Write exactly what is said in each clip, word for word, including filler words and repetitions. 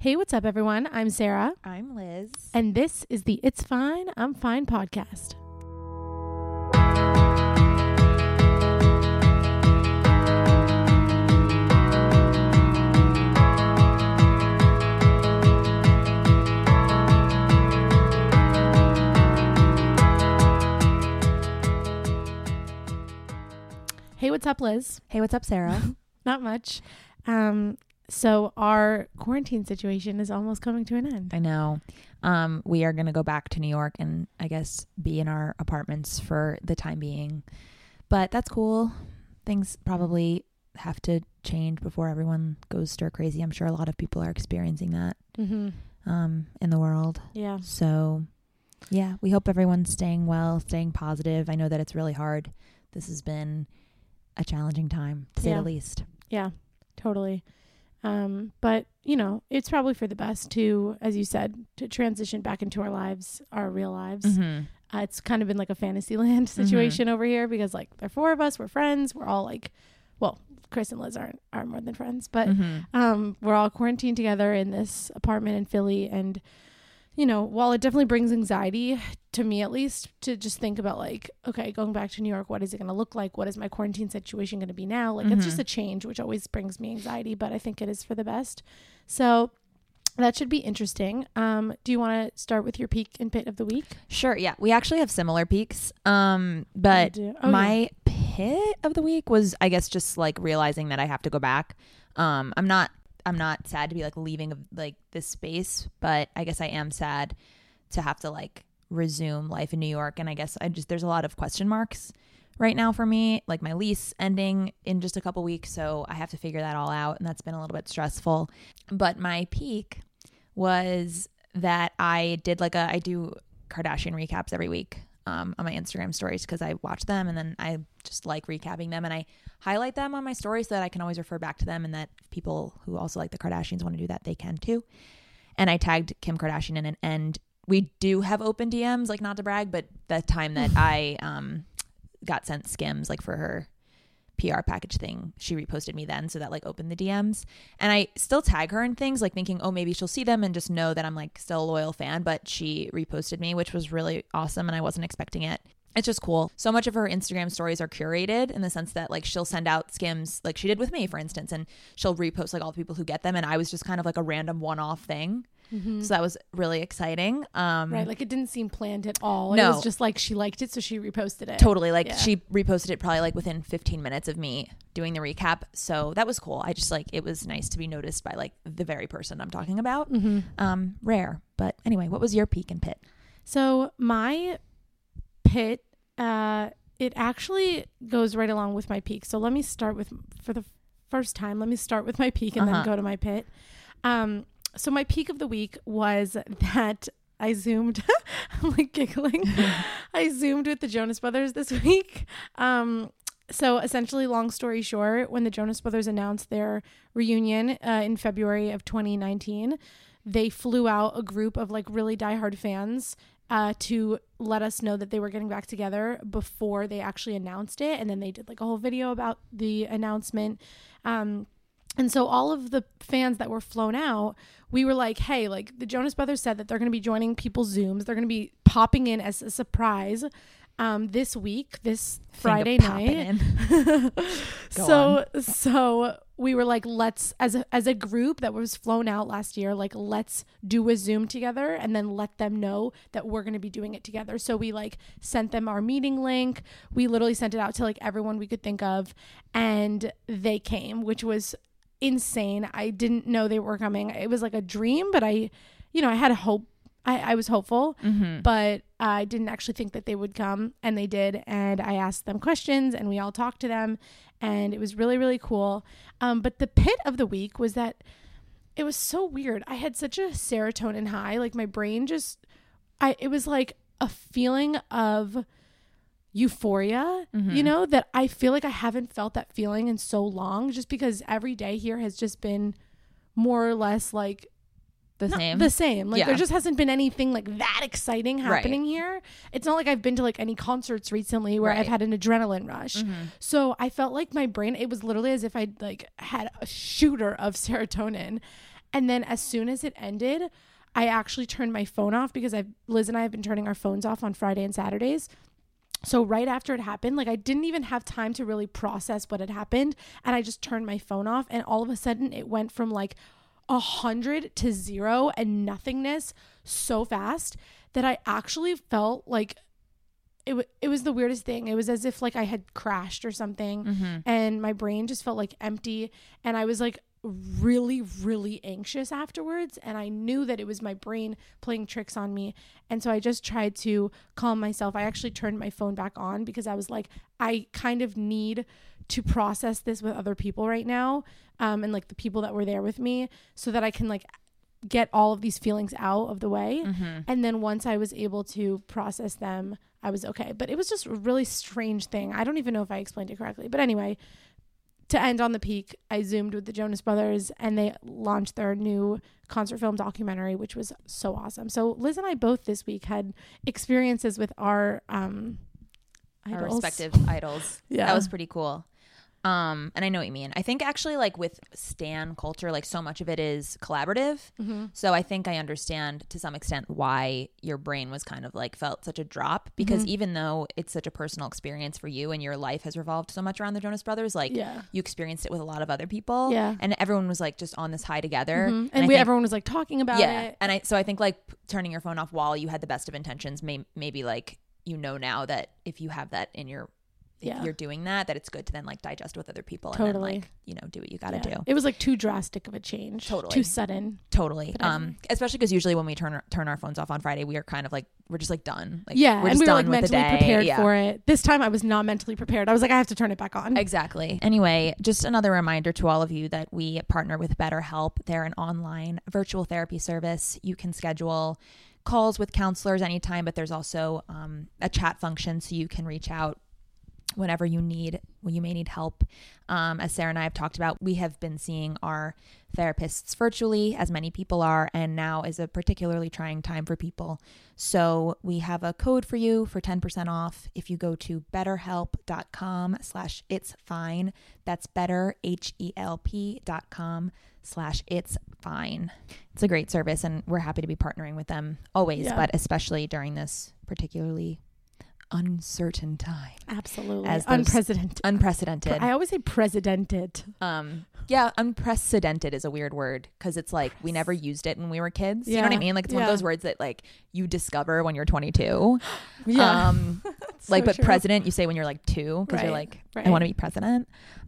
Hey, what's up, everyone? I'm Sarah. I'm Liz. And this is the It's Fine, I'm Fine podcast. Hey, what's up, Liz? Hey, what's up, Sarah? Not much. Um, so our quarantine situation is almost coming to an end. I know. Um, we are going to go back to New York and I guess be in our apartments for the time being. But that's cool. Things probably have to change before everyone goes stir crazy. I'm sure a lot of people are experiencing that Mm-hmm. um, in the world. Yeah. So, yeah, we hope everyone's staying well, staying positive. I know that it's really hard. This has been a challenging time, to say Yeah. the least. Yeah, totally. Um, but, you know, it's probably for the best to, as you said, to transition back into our lives, our real lives. Mm-hmm. Uh, it's kind of been like a fantasy land situation over here because, like, there are four of us, we're friends, we're all like, well, Chris and Liz aren't are more than friends, but Mm-hmm. um, we're all quarantined together in this apartment in Philly. And, you know, while it definitely brings anxiety to me, at least, to just think about like, okay, going back to New York, what is it going to look like? What is my quarantine situation going to be now? Like, Mm-hmm. it's just a change, which always brings me anxiety, but I think it is for the best. So that should be interesting. Um, do you want to start with your peak and pit of the week? Sure. Yeah. We actually have similar peaks. Um, but do. Oh, my pit of the week was, I guess, just like realizing that I have to go back. Um, I'm not, I'm not sad to be like leaving like this space, but I guess I am sad to have to like resume life in New York. And I guess I just, there's a lot of question marks right now for me, like my lease ending in just a couple weeks. So I have to figure that all out. And that's been a little bit stressful. But my peak was that I did like a, I do Kardashian recaps every week um, on my Instagram stories because I watch them and then I just like recapping them and I highlight them on my stories so that I can always refer back to them and that people who also like the Kardashians want to do that, they can too. And I tagged Kim Kardashian in it, and we do have open D Ms, like not to brag, but the time that I um, got sent Skims like for her P R package thing, she reposted me then, so that like opened the D Ms. And I still tag her in things, like thinking, oh, maybe she'll see them and just know that I'm like still a loyal fan. But she reposted me, which was really awesome, and I wasn't expecting it. It's just cool. So much of her Instagram stories are curated in the sense that like she'll send out Skims like she did with me, for instance, and she'll repost like all the people who get them, and I was just kind of like a random one-off thing. Mm-hmm. So that was really exciting. Um, Right. Like it didn't seem planned at all. No. It was just like she liked it, so she reposted it. Totally. Like Yeah. she reposted it probably like within fifteen minutes of me doing the recap. So that was cool. I just like, it was nice to be noticed by like the very person I'm talking about. Mm-hmm. Um, rare. But anyway, what was your peak and pit? So my pit, uh, it actually goes right along with my peak. So let me start with, for the first time, let me start with my peak and Uh-huh. then go to my pit. Um, so my peak of the week was that I Zoomed, I'm like giggling. I Zoomed with the Jonas Brothers this week. Um, so essentially, long story short, when the Jonas Brothers announced their reunion uh, in February of twenty nineteen, they flew out a group of like really diehard fans uh, to let us know that they were getting back together before they actually announced it. And then they did like a whole video about the announcement. Um, and so all of the fans that were flown out, we were like, hey, like the Jonas Brothers said that they're going to be joining people's Zooms. They're going to be popping in as a surprise um, this week, this Friday night. so, on. so we were like, let's, as a, as a group that was flown out last year, like, let's do a Zoom together and then let them know that we're going to be doing it together. So we like sent them our meeting link. We literally sent it out to like everyone we could think of, and they came, which was insane. I didn't know they were coming. It was like a dream, but I, you know, I had a hope. I, I was hopeful, Mm-hmm. but I didn't actually think that they would come, and they did. And I asked them questions and we all talked to them, and it was really, really cool. Um, but the pit of the week was that it was so weird. I had such a serotonin high, like my brain just, I, it was like a feeling of euphoria, Mm-hmm. you know, that I feel like I haven't felt that feeling in so long, just because every day here has just been more or less like The not same. the same. Like Yeah. there just hasn't been anything like that exciting happening Right. here. It's not like I've been to like any concerts recently where I've Right. had an adrenaline rush. Mm-hmm. So I felt like my brain, it was literally as if I'd like had a shooter of serotonin. And then as soon as it ended, I actually turned my phone off because I've, Liz and I have been turning our phones off on Friday and Saturdays. So right after it happened, like I didn't even have time to really process what had happened. And I just turned my phone off, and all of a sudden it went from like a hundred to zero and nothingness so fast that I actually felt like it, w- it was the weirdest thing. It was as if like I had crashed or something, Mm-hmm. and my brain just felt like empty. And I was like really, really anxious afterwards. And I knew that it was my brain playing tricks on me. And so I just tried to calm myself. I actually turned my phone back on because I was like, I kind of need to process this with other people right now. Um, and like the people that were there with me, so that I can like get all of these feelings out of the way. Mm-hmm. And then once I was able to process them, I was okay. But it was just a really strange thing. I don't even know if I explained it correctly. But anyway, to end on the peak, I Zoomed with the Jonas Brothers, and they launched their new concert film documentary, which was so awesome. So Liz and I both this week had experiences with our um Our idols. respective idols. Yeah. That was pretty cool. Um, and I know what you mean. I think actually like with stan culture, like so much of it is collaborative. Mm-hmm. So I think I understand to some extent why your brain was kind of like felt such a drop, because Mm-hmm. even though it's such a personal experience for you and your life has revolved so much around the Jonas Brothers, like Yeah. you experienced it with a lot of other people. Yeah. And everyone was like just on this high together. Mhm. And, I we think- everyone was like talking about yeah. it. And I, so I think like p- turning your phone off while you had the best of intentions, may, maybe like, you know, now that if you have that in your, if Yeah. you're doing that, that it's good to then like digest with other people Totally. and then like, you know, do what you got to Yeah. do. It was like too drastic of a change. Totally. Too sudden. Totally. But I Um, especially because usually when we turn our, turn our phones off on Friday, we are kind of like, we're just like done. Like, Yeah. we're And just we were done like with the mentally day. prepared Yeah. for it. This time I was not mentally prepared. I was like, I have to turn it back on. Exactly. Anyway, just another reminder to all of you that we partner with BetterHelp. They're an online virtual therapy service. You can schedule calls with counselors anytime, but there's also um, a chat function so you can reach out whenever you need, when you may need help. Um, as Sarah and I have talked about, we have been seeing our therapists virtually, as many people are, and now is a particularly trying time for people. So we have a code for you for ten percent off if you go to betterhelp.com slash it's fine. That's better, H E L P dot com slash it's fine. It's a great service, and we're happy to be partnering with them always, Yeah. but especially during this particularly uncertain time. Absolutely. As those- Unprecedented. Unprecedented. I always say precedented. Um, yeah, unprecedented is a weird word because it's like we never used it when we were kids. You know what I Yeah. mean? Like it's one of Yeah. those words that like you discover when you're twenty-two. Yeah. Um, So like, but true. president, you say when you're like two because you're Right. like, Right. I want to be president.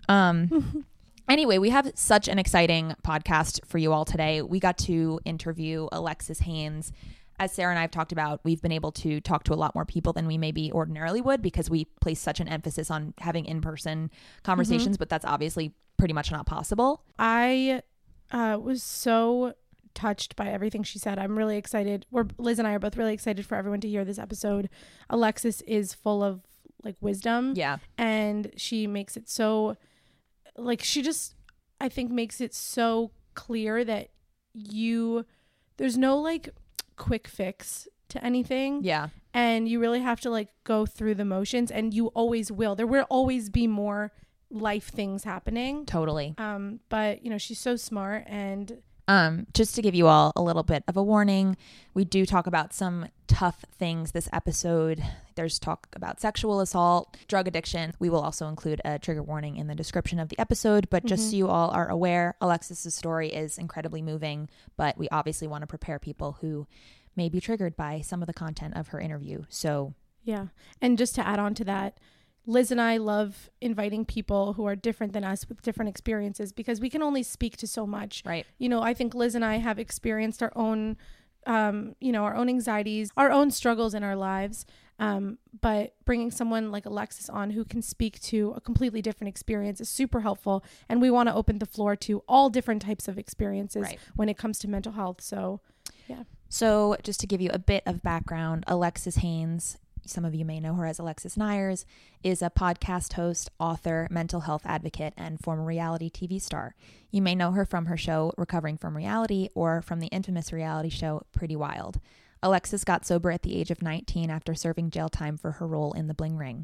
Um, anyway, we have such an exciting podcast for you all today. We got to interview Alexis Haynes. As Sarah and I have talked about, we've been able to talk to a lot more people than we maybe ordinarily would because we place such an emphasis on having in-person conversations, but that's obviously pretty much not possible. I uh, was so touched by everything she said. I'm really excited. We're Liz and I are both really excited for everyone to hear this episode. Alexis is full of like wisdom. Yeah. And she makes it so like she just I think makes it so clear that you there's no like quick fix to anything. Yeah. And you really have to like go through the motions, and you always will. There will always be more life things happening. Totally. Um, but you know, she's so smart. And Um, just to give you all a little bit of a warning, we do talk about some tough things this episode. There's talk about sexual assault, drug addiction. We will also include a trigger warning in the description of the episode, but just so you all are aware, Alexis's story is incredibly moving, but we obviously want to prepare people who may be triggered by some of the content of her interview. So yeah. And just to add on to that, Liz and I love inviting people who are different than us with different experiences because we can only speak to so much. right. You know, I think Liz and I have experienced our own, um, you know, our own anxieties, our own struggles in our lives. Um, but bringing someone like Alexis on who can speak to a completely different experience is super helpful. And we want to open the floor to all different types of experiences Right. when it comes to mental health. So, yeah. So just to give you a bit of background, Alexis Haynes, some of you may know her as Alexis Nyers, is a podcast host, author, mental health advocate, and former reality T V star. You may know her from her show Recovering from Reality or from the infamous reality show Pretty Wild. Alexis got sober at the age of nineteen after serving jail time for her role in The Bling Ring.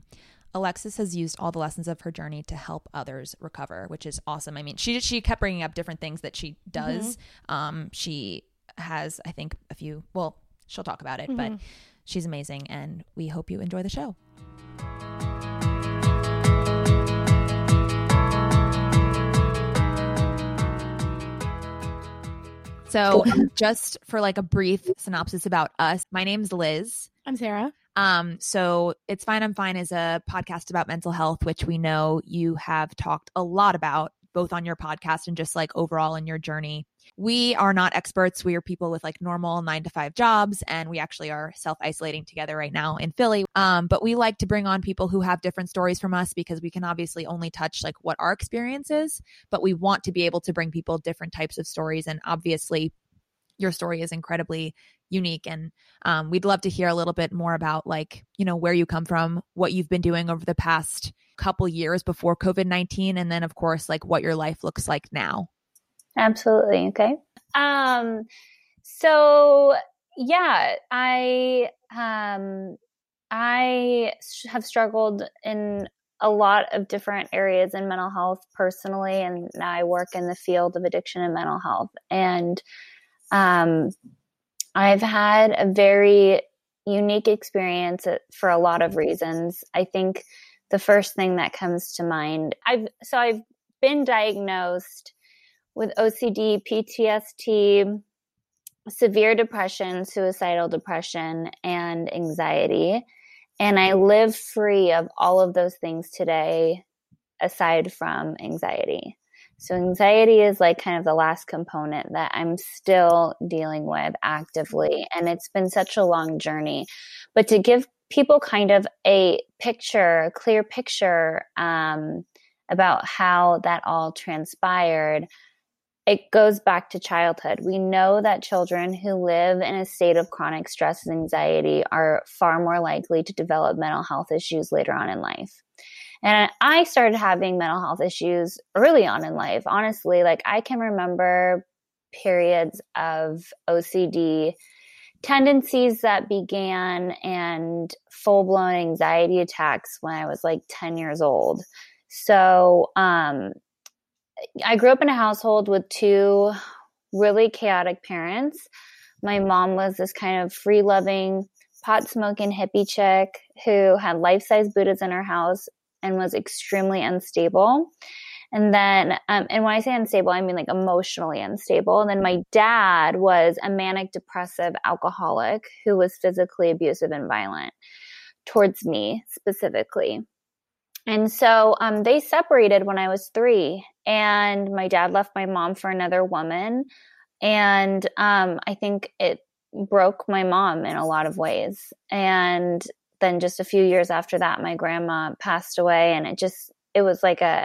Alexis has used all the lessons of her journey to help others recover, which is awesome. I mean, she she kept bringing up different things that she does. Mm-hmm. Um, she has, I think, a few, well, she'll talk about it, mm-hmm. but she's amazing, and we hope you enjoy the show. So just for like a brief synopsis about us, my name's Liz. I'm Sarah. Um, so It's Fine, I'm Fine is a podcast about mental health, which we know you have talked a lot about, both on your podcast and just like overall in your journey. We are not experts. We are people with like normal nine to five jobs, and we actually are self-isolating together right now in Philly. Um, but we like to bring on people who have different stories from us, because we can obviously only touch like what our experience is, but we want to be able to bring people different types of stories. And obviously your story is incredibly unique. And um, we'd love to hear a little bit more about like, you know, where you come from, what you've been doing over the past couple years before COVID nineteen. And then of course, like what your life looks like now. Absolutely. Okay. Um, so yeah, I, um, I have struggled in a lot of different areas in mental health personally. And now I work in the field of addiction and mental health. And, um, I've had a very unique experience for a lot of reasons. I think the first thing that comes to mind, I've, so I've been diagnosed with O C D, P T S D, severe depression, suicidal depression, and anxiety. And I live free of all of those things today, aside from anxiety. So anxiety is like kind of the last component that I'm still dealing with actively. And it's been such a long journey. But to give people kind of a picture, a clear picture um, about how that all transpired, it goes back to childhood. We know that children who live in a state of chronic stress and anxiety are far more likely to develop mental health issues later on in life. And I started having mental health issues early on in life. Honestly, like I can remember periods of O C D tendencies that began and full-blown anxiety attacks when I was like ten years old. So um, I grew up in a household with two really chaotic parents. My mom was this kind of free-loving, pot-smoking hippie chick who had life-size Buddhas in her house and was extremely unstable. And then, um, and when I say unstable, I mean like emotionally unstable. And then my dad was a manic depressive alcoholic who was physically abusive and violent towards me specifically. And so um, they separated when I was three, and my dad left my mom for another woman. And um, I think it broke my mom in a lot of ways. And then just a few years after that, my grandma passed away, and it just, it was like a,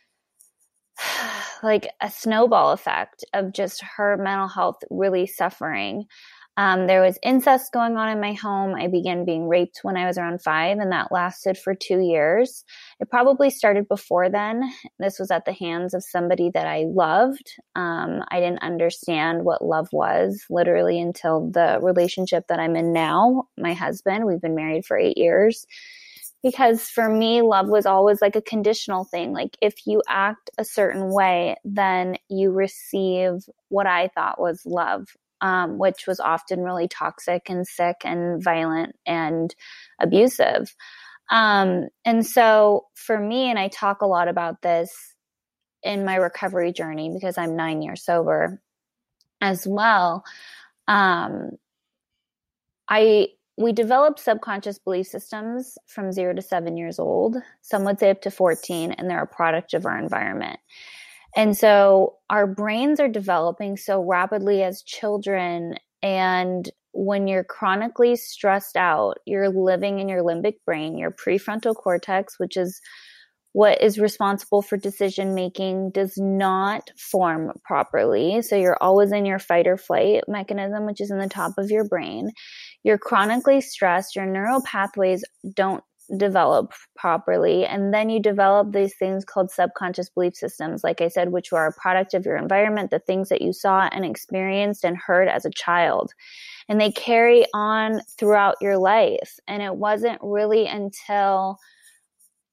like a snowball effect of just her mental health really suffering. Um, there was incest going on in my home. I began being raped when I was around five, and that lasted for two years. It probably started before then. This was at the hands of somebody that I loved. Um, I didn't understand what love was literally until the relationship that I'm in now, my husband. We've been married for eight years. Because for me, love was always like a conditional thing. Like if you act a certain way, then you receive what I thought was love. Um, which was often really toxic and sick and violent and abusive. Um, and so for me, and I talk a lot about this in my recovery journey because I'm nine years sober as well. Um, I we develop subconscious belief systems from zero to seven years old. Some would say up to fourteen, and they're a product of our environment. And so our brains are developing so rapidly as children. And when you're chronically stressed out, you're living in your limbic brain, your prefrontal cortex, which is what is responsible for decision making, does not form properly. So you're always in your fight or flight mechanism, which is in the top of your brain. You're chronically stressed. Your neural pathways don't develop properly. And then you develop these things called subconscious belief systems, like I said, which are a product of your environment, the things that you saw and experienced and heard as a child. And they carry on throughout your life. And it wasn't really until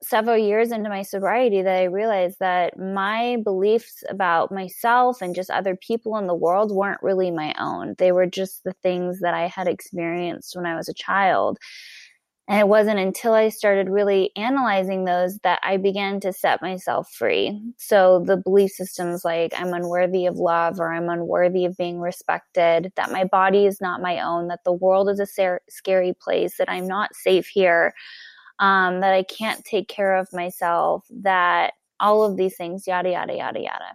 several years into my sobriety that I realized that my beliefs about myself and just other people in the world weren't really my own. They were just the things that I had experienced when I was a child. And it wasn't until I started really analyzing those that I began to set myself free. So the belief systems like I'm unworthy of love, or I'm unworthy of being respected, that my body is not my own, that the world is a ser- scary place, that I'm not safe here, um, that I can't take care of myself, that all of these things, yada, yada, yada, yada.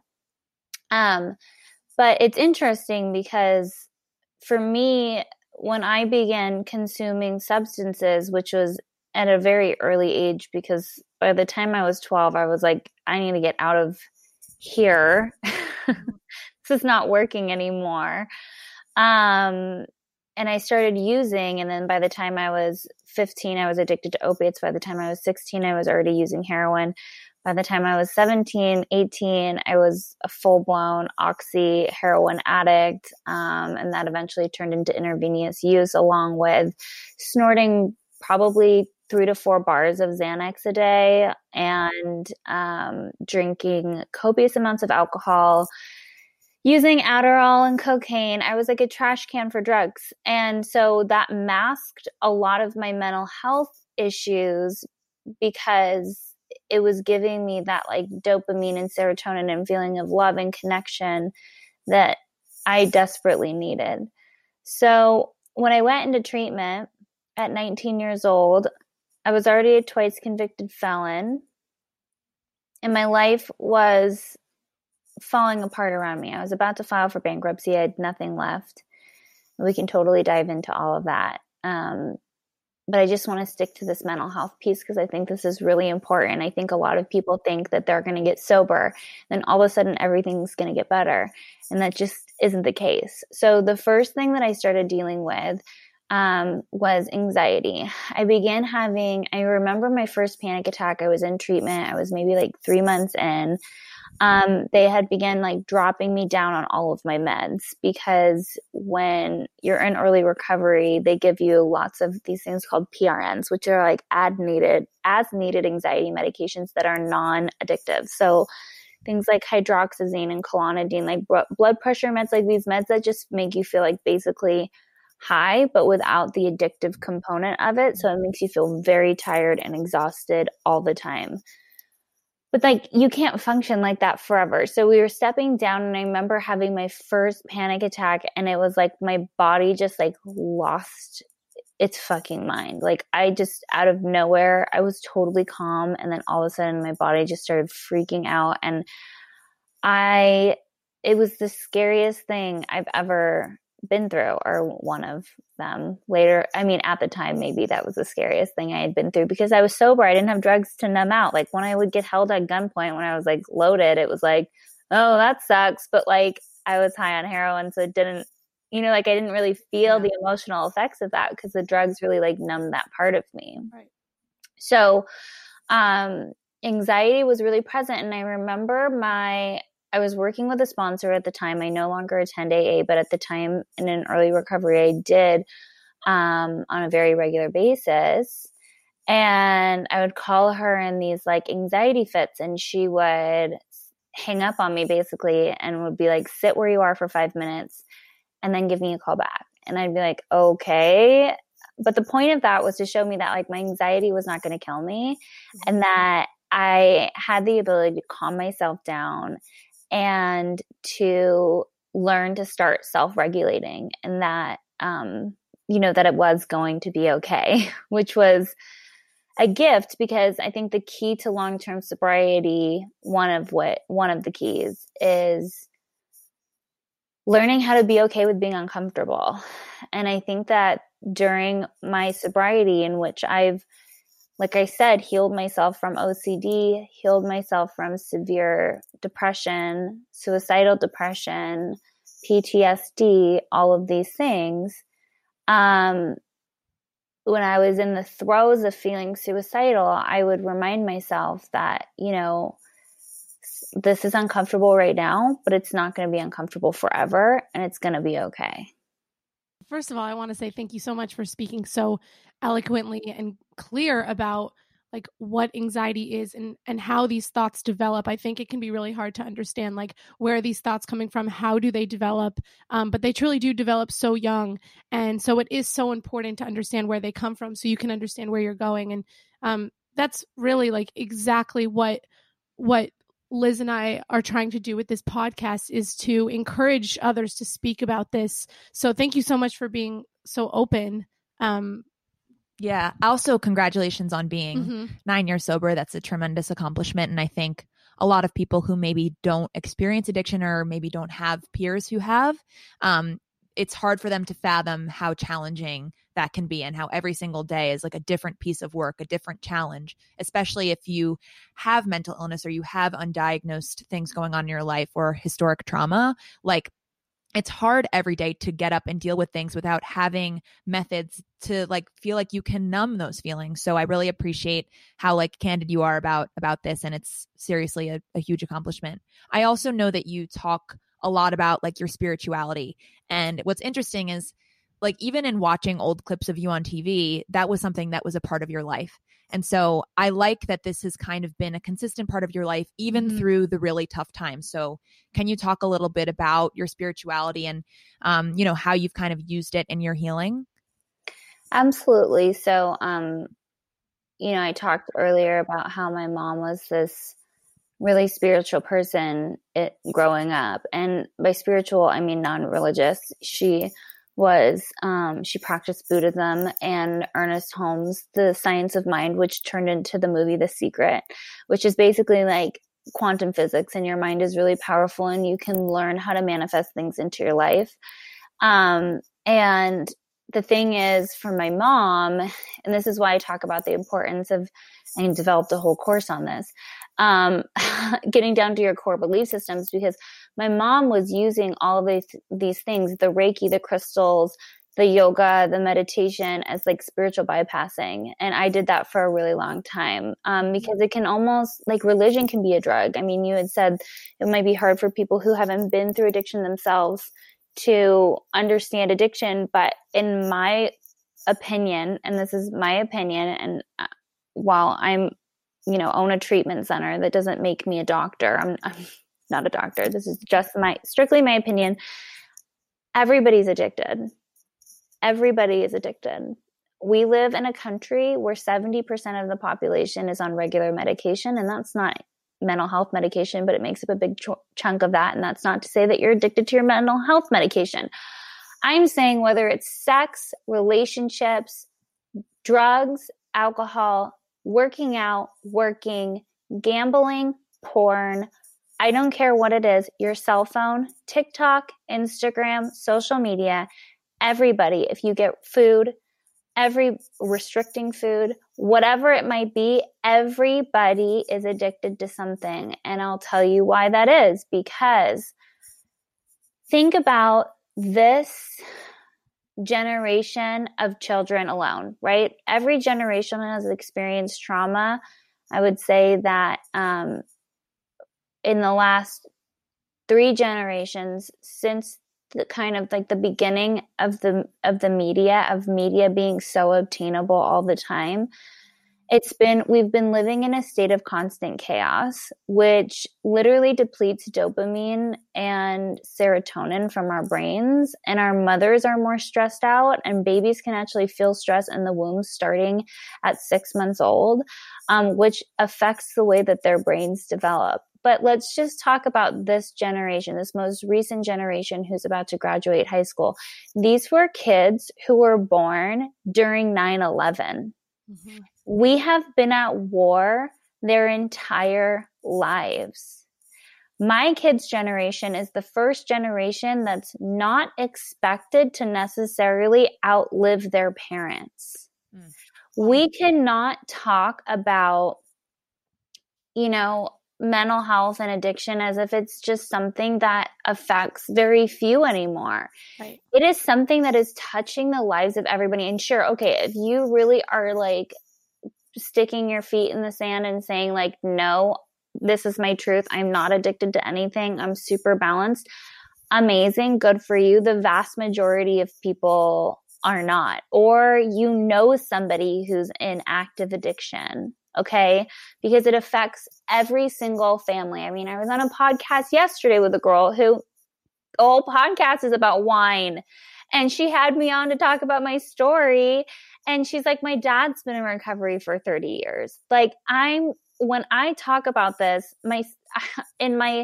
Um, but it's interesting because for me, when I began consuming substances, which was at a very early age, because by the time I was twelve, I was like, I need to get out of here. This is not working anymore. Um, and I started using, and then by the time I was fifteen, I was addicted to opiates. By the time I was sixteen, I was already using heroin. By the time I was seventeen, eighteen, I was a full-blown oxy heroin addict, um, and that eventually turned into intravenous use, along with snorting probably three to four bars of Xanax a day, and um, drinking copious amounts of alcohol, using Adderall and cocaine. I was like a trash can for drugs. And so that masked a lot of my mental health issues, because it was giving me that like dopamine and serotonin and feeling of love and connection that I desperately needed. So when I went into treatment at nineteen years old, I was already a twice convicted felon, and my life was falling apart around me. I was about to file for bankruptcy. I had nothing left. We can totally dive into all of that. Um, But I just want to stick to this mental health piece because I think this is really important. I think a lot of people think that they're going to get sober, then all of a sudden everything's going to get better. And that just isn't the case. So the first thing that I started dealing with um, was anxiety. I began having, I remember my first panic attack. I was in treatment. I was maybe like three months in. Um, they had begun like dropping me down on all of my meds, because when you're in early recovery, they give you lots of these things called P R Ns, which are like as needed, as needed anxiety medications that are non-addictive. So things like hydroxyzine and clonidine, like b- blood pressure meds, like these meds that just make you feel like basically high, but without the addictive component of it. So it makes you feel very tired and exhausted all the time. But like, you can't function like that forever. So we were stepping down, and I remember having my first panic attack, and it was like my body just like lost its fucking mind. Like I just, out of nowhere, I was totally calm. And then all of a sudden my body just started freaking out. And I, it was the scariest thing I've ever been through, or one of them. Later, I mean, at the time, maybe that was the scariest thing I had been through, because I was sober. I didn't have drugs to numb out. Like when I would get held at gunpoint when I was like loaded, it was like, oh, that sucks. But like I was high on heroin, so it didn't, you know, like I didn't really feel yeah. the emotional effects of that, because the drugs really like numbed that part of me. Right. So um, anxiety was really present. And I remember my I was working with a sponsor at the time. I no longer attend A A, but at the time in an early recovery, I did um, on a very regular basis. And I would call her in these like anxiety fits, and she would hang up on me basically and would be like, sit where you are for five minutes and then give me a call back. And I'd be like, okay. But the point of that was to show me that like my anxiety was not going to kill me, mm-hmm. and that I had the ability to calm myself down and to learn to start self-regulating, and that, um, you know, that it was going to be okay, which was a gift, because I think the key to long-term sobriety, one of what, one of the keys is learning how to be okay with being uncomfortable. And I think that during my sobriety, in which I've, like I said, healed myself from O C D, healed myself from severe depression, suicidal depression, P T S D, all of these things. Um, when I was in the throes of feeling suicidal, I would remind myself that, you know, this is uncomfortable right now, but it's not going to be uncomfortable forever, and it's going to be okay. First of all, I want to say thank you so much for speaking so eloquently and clear about like what anxiety is and, and how these thoughts develop. I think it can be really hard to understand, like, where are these thoughts coming from? How do they develop? Um, but they truly do develop so young. And so it is so important to understand where they come from so you can understand where you're going. And um, that's really like exactly what, what Liz and I are trying to do with this podcast, is to encourage others to speak about this. So thank you so much for being so open. Um, Yeah. Also, congratulations on being mm-hmm. nine years sober. That's a tremendous accomplishment. And I think a lot of people who maybe don't experience addiction or maybe don't have peers who have, um, it's hard for them to fathom how challenging that can be and how every single day is like a different piece of work, a different challenge, especially if you have mental illness or you have undiagnosed things going on in your life or historic trauma. Like, it's hard every day to get up and deal with things without having methods to like feel like you can numb those feelings. So I really appreciate how like candid you are about about this, and it's seriously a, a huge accomplishment. I also know that you talk a lot about like your spirituality, and what's interesting is like even in watching old clips of you on T V, that was something that was a part of your life. And so I like that this has kind of been a consistent part of your life, even mm-hmm. through the really tough times. So can you talk a little bit about your spirituality and, um, you know, how you've kind of used it in your healing? Absolutely. So, um, you know, I talked earlier about how my mom was this really spiritual person it, growing up. And by spiritual, I mean non-religious. She was, um, she practiced Buddhism, and Ernest Holmes' The Science of Mind, which turned into the movie The Secret, which is basically like quantum physics, and your mind is really powerful and you can learn how to manifest things into your life. Um, and the thing is, for my mom, and this is why I talk about the importance of, I developed a whole course on this, um, getting down to your core belief systems, because my mom was using all of these, these things, the Reiki, the crystals, the yoga, the meditation, as like spiritual bypassing. And I did that for a really long time, um, because it can almost, like, religion can be a drug. I mean, you had said it might be hard for people who haven't been through addiction themselves to understand addiction. But in my opinion, and this is my opinion, and uh, while I'm, you know, own a treatment center, that doesn't make me a doctor. I'm, I'm not a doctor. This is just my, strictly my opinion. Everybody's addicted. Everybody is addicted. We live in a country where seventy percent of the population is on regular medication, and that's not mental health medication, but it makes up a big ch- chunk of that. And that's not to say that you're addicted to your mental health medication. I'm saying whether it's sex, relationships, drugs, alcohol, working out, working, gambling, porn, I don't care what it is, your cell phone, TikTok, Instagram, social media, everybody, if you get food, every restricting food, whatever it might be, everybody is addicted to something. And I'll tell you why that is, because think about this generation of children alone, right? Every generation has experienced trauma. I would say that um, in the last three generations, since the kind of like the beginning of the of the media, of media being so obtainable all the time, it's been, we've been living in a state of constant chaos, which literally depletes dopamine and serotonin from our brains. And our mothers are more stressed out, and babies can actually feel stress in the womb starting at six months old, um, which affects the way that their brains develop. But let's just talk about this generation, this most recent generation who's about to graduate high school. These were kids who were born during nine eleven. Mm-hmm. We have been at war their entire lives. My kids' generation is the first generation that's not expected to necessarily outlive their parents. Mm. We cannot talk about, you know, mental health and addiction as if it's just something that affects very few anymore. Right. It is something that is touching the lives of everybody. And sure, okay, if you really are like sticking your feet in the sand and saying like, no, this is my truth, I'm not addicted to anything, I'm super balanced, amazing, good for you. The vast majority of people are not. Or you know somebody who's in active addiction. okay? Because it affects every single family. I mean, I was on a podcast yesterday with a girl who the whole podcast is about wine. And she had me on to talk about my story. And she's like, my dad's been in recovery for thirty years. Like I'm, when I talk about this, my, in my,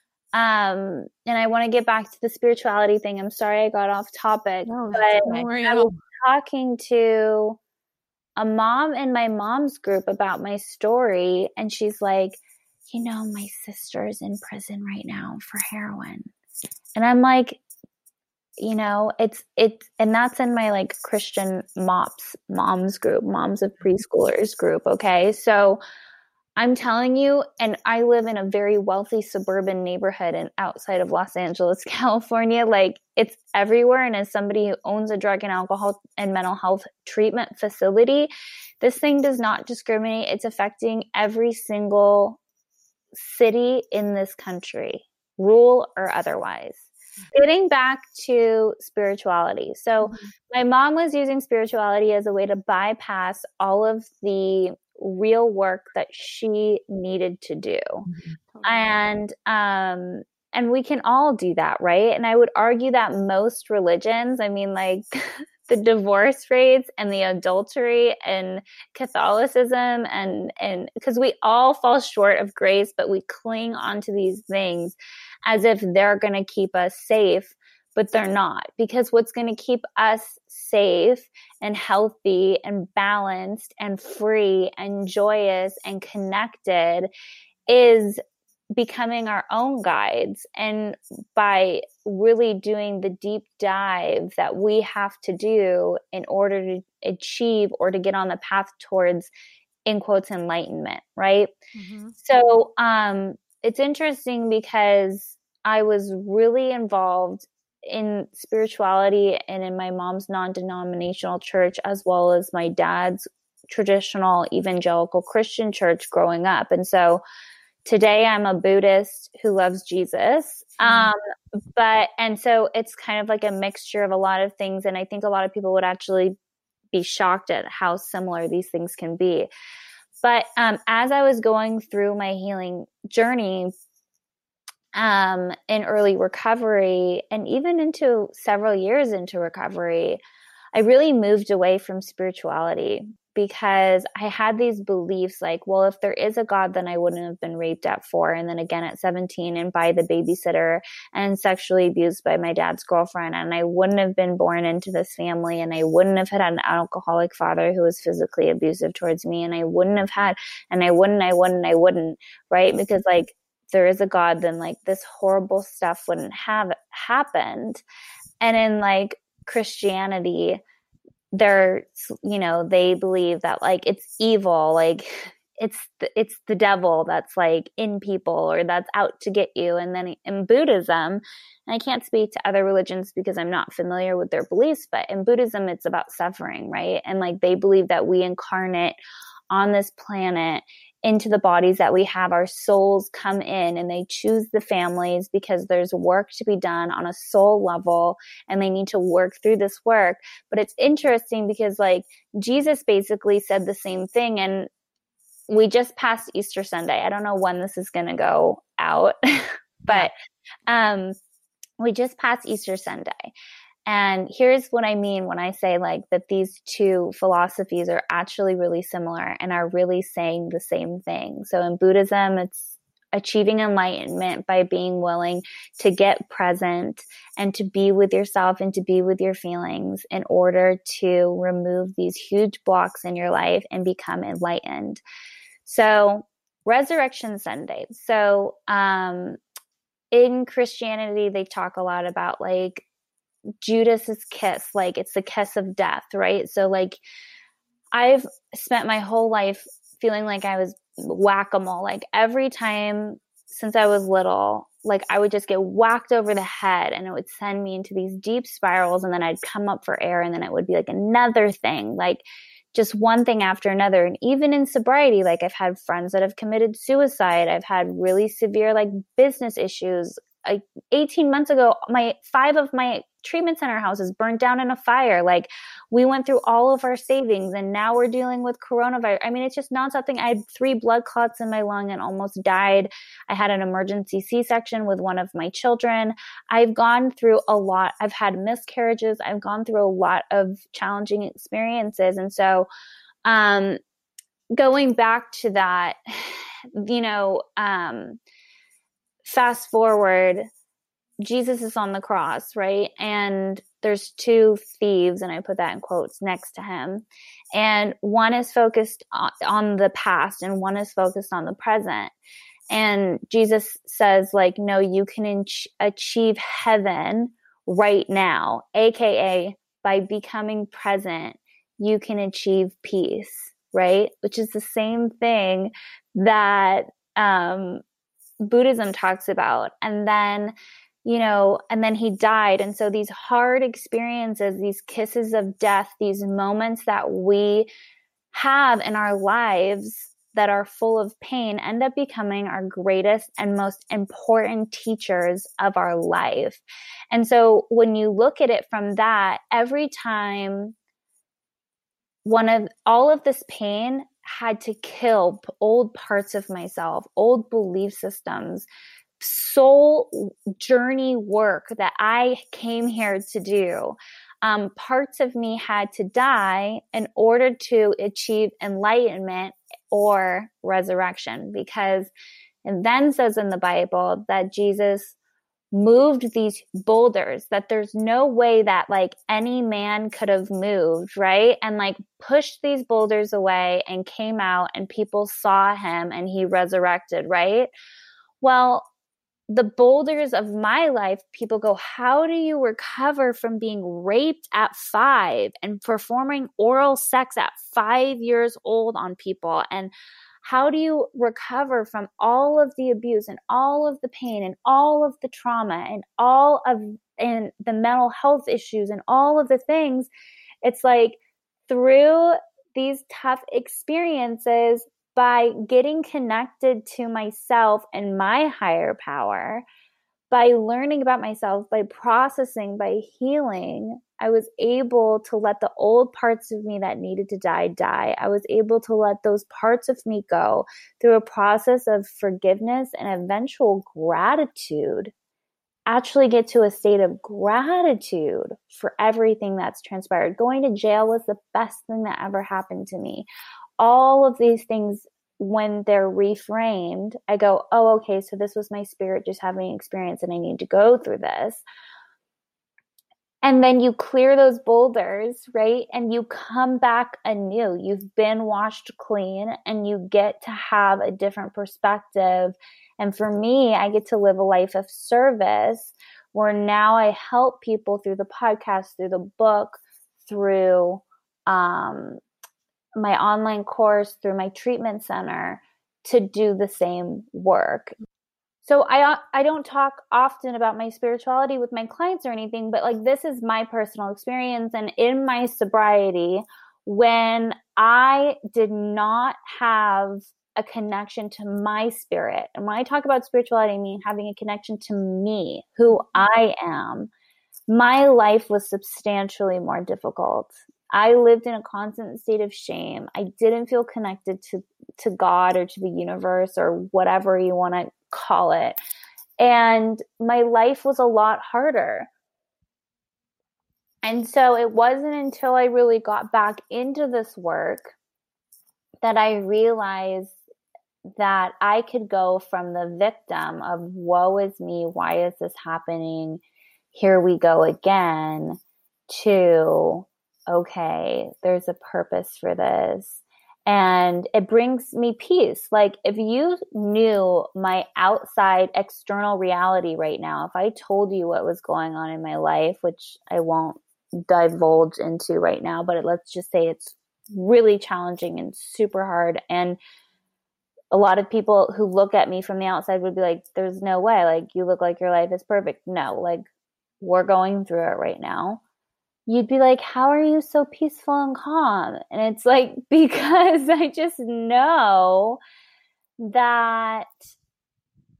um, and I want to get back to the spirituality thing. I'm sorry I got off topic, No, but don't worry I at was all. talking to a mom in my mom's group about my story. And she's like, you know, my sister's in prison right now for heroin. And I'm like, you know, it's, it's, and that's in my like Christian mops, moms group, moms of preschoolers group. Okay. So I'm telling you, and I live in a very wealthy suburban neighborhood and outside of Los Angeles, California, like it's everywhere. And as somebody who owns a drug and alcohol and mental health treatment facility, this thing does not discriminate. It's affecting every single city in this country, rural or otherwise. Getting back to spirituality. So mm-hmm. my mom was using spirituality as a way to bypass all of the real work that she needed to do. Mm-hmm. And, um, and we can all do that, right? And I would argue that most religions, I mean, like the divorce rates and the adultery and Catholicism and, and because we all fall short of grace, but we cling onto these things as if they're going to keep us safe, but they're not. Because what's going to keep us safe and healthy and balanced and free and joyous and connected is becoming our own guides. And by really doing the deep dive that we have to do in order to achieve or to get on the path towards, in quotes, enlightenment, right? Mm-hmm. So, um, it's interesting because I was really involved in spirituality and in my mom's non-denominational church, as well as my dad's traditional evangelical Christian church growing up. And so today I'm a Buddhist who loves Jesus. Um, but, and so it's kind of like a mixture of a lot of things. And I think a lot of people would actually be shocked at how similar these things can be. But um, as I was going through my healing journey, um, in early recovery and even into several years into recovery, I really moved away from spirituality because I had these beliefs like, well, if there is a God, then I wouldn't have been raped at four. And then again at seventeen and by the babysitter and sexually abused by my dad's girlfriend. And I wouldn't have been born into this family. And I wouldn't have had an alcoholic father who was physically abusive towards me. And I wouldn't have had, and I wouldn't, I wouldn't, I wouldn't, right? Because like, if there is a God, then like this horrible stuff wouldn't have happened. And in like Christianity, they're, you know, they believe that like it's evil, like it's the, it's the devil that's like in people or that's out to get you. And then in Buddhism, and I can't speak to other religions because I'm not familiar with their beliefs, but in Buddhism, it's about suffering, right? And like they believe that we incarnate on this planet into the bodies that we have. Our souls come in and they choose the families because there's work to be done on a soul level and they need to work through this work. But it's interesting because like Jesus basically said the same thing. And we just passed Easter Sunday. I don't know when this is going to go out, but um, we just passed Easter Sunday. And here's what I mean when I say like that these two philosophies are actually really similar and are really saying the same thing. So in Buddhism, it's achieving enlightenment by being willing to get present and to be with yourself and to be with your feelings in order to remove these huge blocks in your life and become enlightened. So Resurrection Sunday. So um, in Christianity, they talk a lot about like Judas's kiss, like it's the kiss of death, right? So like I've spent my whole life feeling like I was whack-a-mole. Like every time since I was little, like I would just get whacked over the head and it would send me into these deep spirals and then I'd come up for air and then it would be like another thing, like just one thing after another. And even in sobriety, like I've had friends that have committed suicide. I've had really severe like business issues like eighteen months ago, my five of my treatment center houses burned down in a fire. Like we went through all of our savings and now we're dealing with coronavirus. I mean, it's just not something. I had three blood clots in my lung and almost died. I had an emergency C-section with one of my children. I've gone through a lot. I've had miscarriages. I've gone through a lot of challenging experiences. And so, um, going back to that, you know, um, fast forward, Jesus is on the cross, right? And there's two thieves, and I put that in quotes, next to him. And one is focused on, on the past and one is focused on the present. And Jesus says, like, no, you can in- achieve heaven right now, A K A by becoming present, you can achieve peace, right? Which is the same thing that um, Buddhism talks about. And then you know, and then he died. And so these hard experiences, these kisses of death, these moments that we have in our lives that are full of pain end up becoming our greatest and most important teachers of our life. And so when you look at it from that, every time one of all of this pain had to kill old parts of myself, old belief systems, soul journey work that I came here to do. Um, parts of me had to die in order to achieve enlightenment or resurrection, because it then says in the Bible that Jesus moved these boulders that there's no way that like any man could have moved, right? And like pushed these boulders away and came out and people saw him and he resurrected, right? Well, the boulders of my life, people go, how do you recover from being raped at five and performing oral sex at five years old on people? And how do you recover from all of the abuse and all of the pain and all of the trauma and all of and the mental health issues and all of the things? It's like through these tough experiences, by getting connected to myself and my higher power, by learning about myself, by processing, by healing, I was able to let the old parts of me that needed to die, die. I was able to let those parts of me go through a process of forgiveness and eventual gratitude, actually get to a state of gratitude for everything that's transpired. Going to jail was the best thing that ever happened to me. All of these things, when they're reframed, I go, oh, okay, so this was my spirit just having an experience and I need to go through this. And then you clear those boulders, right? And you come back anew. You've been washed clean and you get to have a different perspective. And for me, I get to live a life of service where now I help people through the podcast, through the book, through um, my online course, through my treatment center, to do the same work. So I I don't talk often about my spirituality with my clients or anything, but like this is my personal experience. And in my sobriety, when I did not have a connection to my spirit, and when I talk about spirituality, I mean having a connection to me, who I am, my life was substantially more difficult. I lived in a constant state of shame. I didn't feel connected to, to God or to the universe or whatever you want to call it. And my life was a lot harder. And so it wasn't until I really got back into this work that I realized that I could go from the victim of woe is me, why is this happening, here we go again, to okay, there's a purpose for this. And it brings me peace. Like if you knew my outside external reality right now, if I told you what was going on in my life, which I won't divulge into right now, but let's just say it's really challenging and super hard. And a lot of people who look at me from the outside would be like, there's no way, like you look like your life is perfect. No, like we're going through it right now. You'd be like, how are you so peaceful and calm? And it's like, because I just know that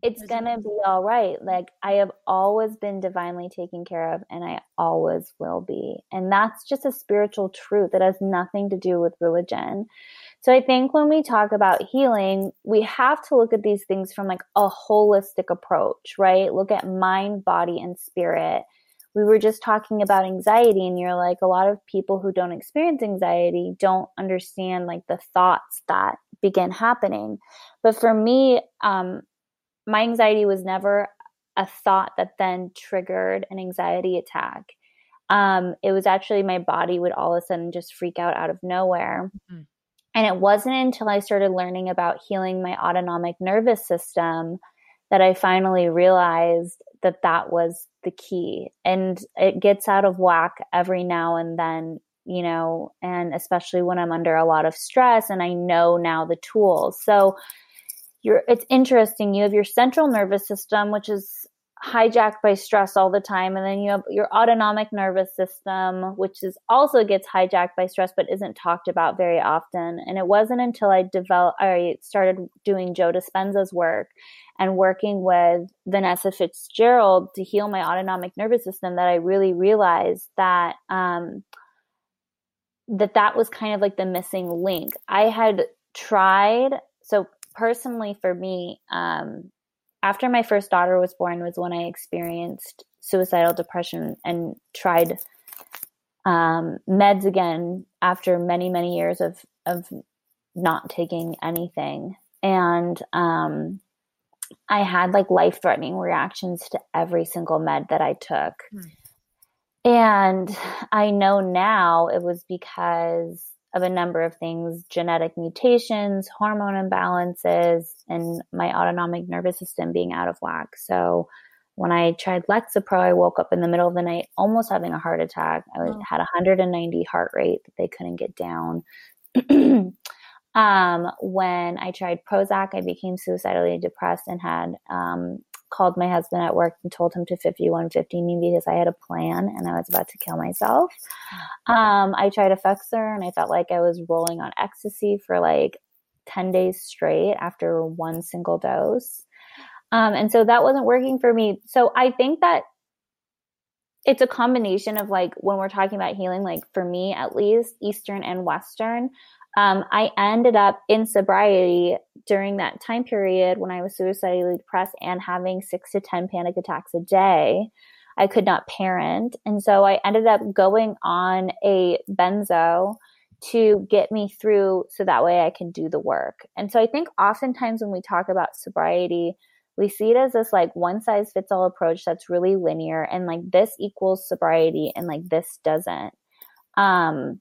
it's going to be all right. Like, I have always been divinely taken care of, and I always will be. And that's just a spiritual truth that has nothing to do with religion. So I think when we talk about healing, we have to look at these things from like a holistic approach, right? Look at mind, body, and spirit. We were just talking about anxiety, and you're like, a lot of people who don't experience anxiety don't understand like the thoughts that begin happening. But for me, um, my anxiety was never a thought that then triggered an anxiety attack. Um, it was actually my body would all of a sudden just freak out out of nowhere. Mm-hmm. And it wasn't until I started learning about healing my autonomic nervous system that I finally realized that that was the key. And it gets out of whack every now and then, you know, and especially when I'm under a lot of stress and I know now the tools. So you're, it's interesting. You have your central nervous system, which is hijacked by stress all the time. And then you have your autonomic nervous system, which is also gets hijacked by stress, but isn't talked about very often. And it wasn't until I developed, I started doing Joe Dispenza's work and working with Vanessa Fitzgerald to heal my autonomic nervous system that I really realized that, um, that that was kind of like the missing link. I had tried, so personally for me, um, after my first daughter was born was when I experienced suicidal depression and tried um, meds again after many, many years of, of not taking anything. And um, I had like life-threatening reactions to every single med that I took. Hmm. And I know now it was because of a number of things: genetic mutations, hormone imbalances, and my autonomic nervous system being out of whack. So when I tried Lexapro, I woke up in the middle of the night almost having a heart attack. I oh. had one hundred ninety heart rate that they couldn't get down. um, when I tried Prozac, I became suicidally depressed and had um, called my husband at work and told him to fifty-one fifty me because I had a plan and I was about to kill myself. Um, I tried Effexor and I felt like I was rolling on ecstasy for like ten days straight after one single dose. Um, and so that wasn't working for me. So I think that it's a combination of like, when we're talking about healing, like for me, at least Eastern and Western, Um, I ended up in sobriety during that time period when I was suicidally depressed and having six to ten panic attacks a day. I could not parent. And so I ended up going on a benzo to get me through so that way I can do the work. And so I think oftentimes when we talk about sobriety, we see it as this like one size fits all approach that's really linear and like this equals sobriety and like this doesn't. Um,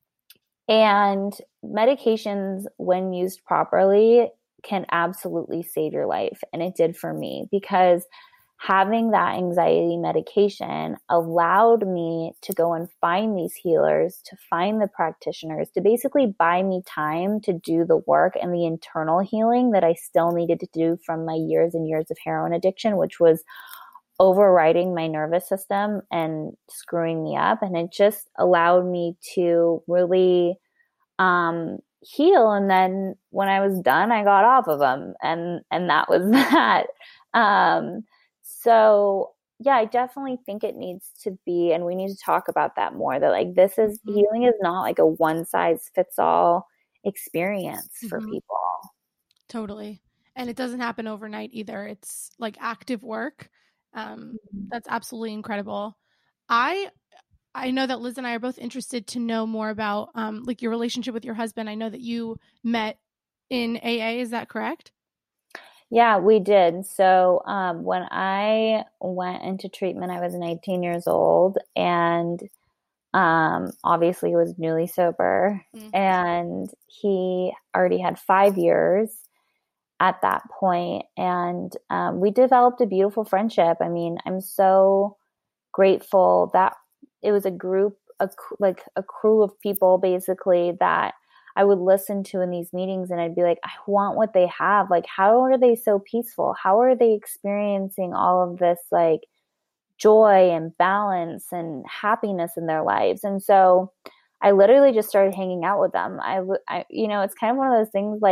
And medications, when used properly, can absolutely save your life. And it did for me, because having that anxiety medication allowed me to go and find these healers, to find the practitioners, to basically buy me time to do the work and the internal healing that I still needed to do from my years and years of heroin addiction, which was overriding my nervous system and screwing me up. And it just allowed me to really um, heal. And then when I was done, I got off of them, and, and that was that. Um, so yeah, I definitely think it needs to be, and we need to talk about that more, that like, this is mm-hmm. healing is not like a one size fits all experience mm-hmm. for people. Totally. And it doesn't happen overnight either. It's like active work. Um, that's absolutely incredible. I, I know that Liz and I are both interested to know more about, um, like your relationship with your husband. I know that you met in A A. Is that correct? Yeah, we did. So, um, when I went into treatment, I was nineteen years old, and, um, obviously was newly sober, mm-hmm. and he already had five years at that point. And um, we developed a beautiful friendship. I mean, I'm so grateful that it was a group, a, like a crew of people basically that I would listen to in these meetings, and I'd be like, I want what they have. Like, how are they so peaceful? How are they experiencing all of this like joy and balance and happiness in their lives? And so I literally just started hanging out with them. I, I you know, it's kind of one of those things like,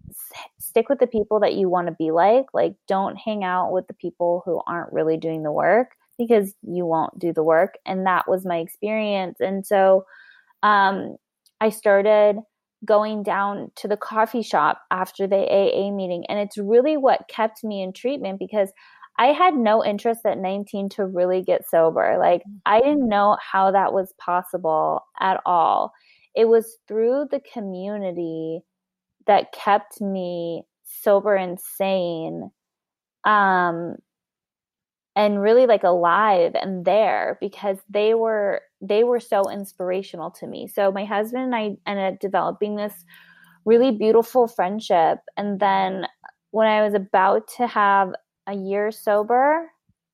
stick with the people that you want to be like. Like, don't hang out with the people who aren't really doing the work, because you won't do the work. And that was my experience. And so um, I started going down to the coffee shop after the A A meeting. And it's really what kept me in treatment, because I had no interest at nineteen to really get sober. Like, I didn't know how that was possible at all. It was through the community that kept me sober and sane, um, and really like alive and there, because they were, they were so inspirational to me. So my husband and I ended up developing this really beautiful friendship. And then when I was about to have a year sober,